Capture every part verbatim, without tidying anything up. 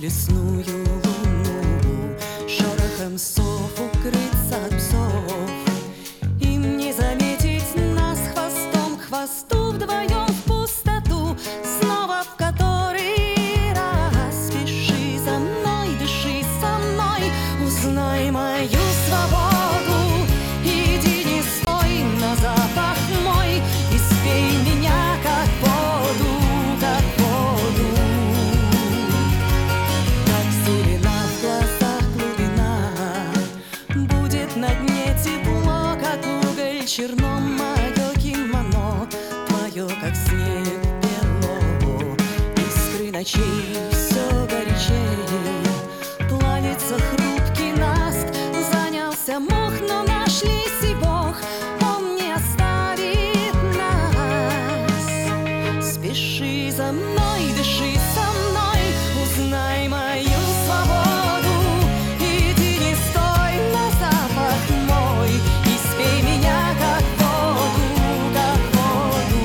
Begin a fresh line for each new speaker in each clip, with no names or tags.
лесную луну, шорохом сов укрыться от псов. Им не заметить нас хвостом к хвосту, вдвоем в пустоту, снова в который раз. Спеши за мной, дыши со мной, узнай мою свободу. Иди, не стой на запах мой, и спей меня, как воду, как воду. Как зелена в глазах глубина, будет на дне тепло, как уголь черно мое кимоно, твое, как снег бело. Искры ночей все горячей, плавится хрупкий наст. Занялся мох, но нашлись и Бог, он не оставит нас. Спеши за мной, дыши со мной, узнай мою свободу. Иди, не стой на запах мой, и спей меня, как воду, как воду.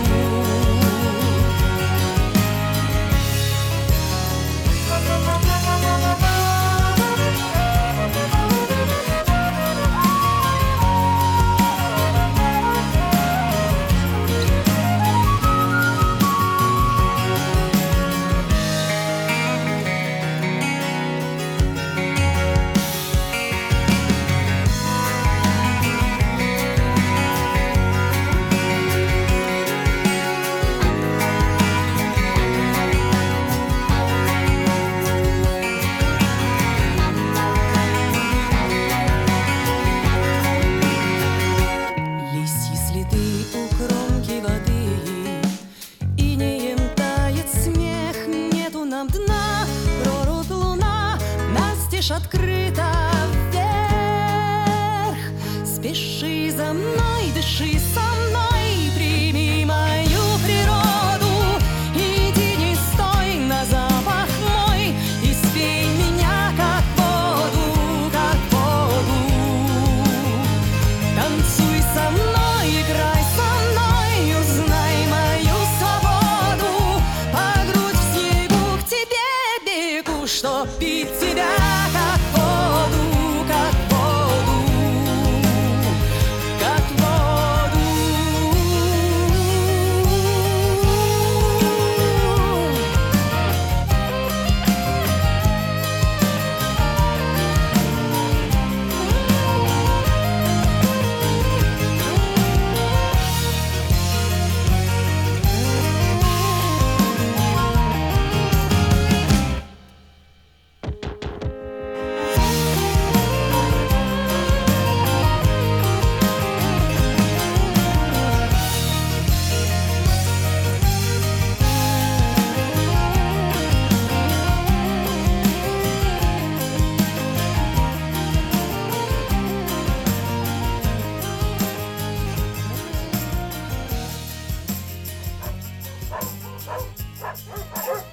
Лисьи следы у кромки воды, инеем тает смех. Нету нам дна, прорубь луна, настежь открыта вверх. Спеши за мной, дыши со мной, прими мою природу. Иди, не стой на запах мой, и спей меня, как воду, как воду. Танцуй со мной, играй со мной, узнай мою свободу. По грудь в снегу к тебе бегу, чтоб пить тебя, как воду, как воду, как воду.
Wow.